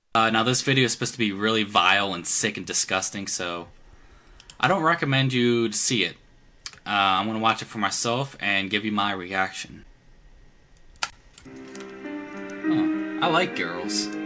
Now this video is supposed to be really vile and sick and disgusting, so I don't recommend you to see it. I'm going to watch it for myself and give you my reaction. Huh. I like girls.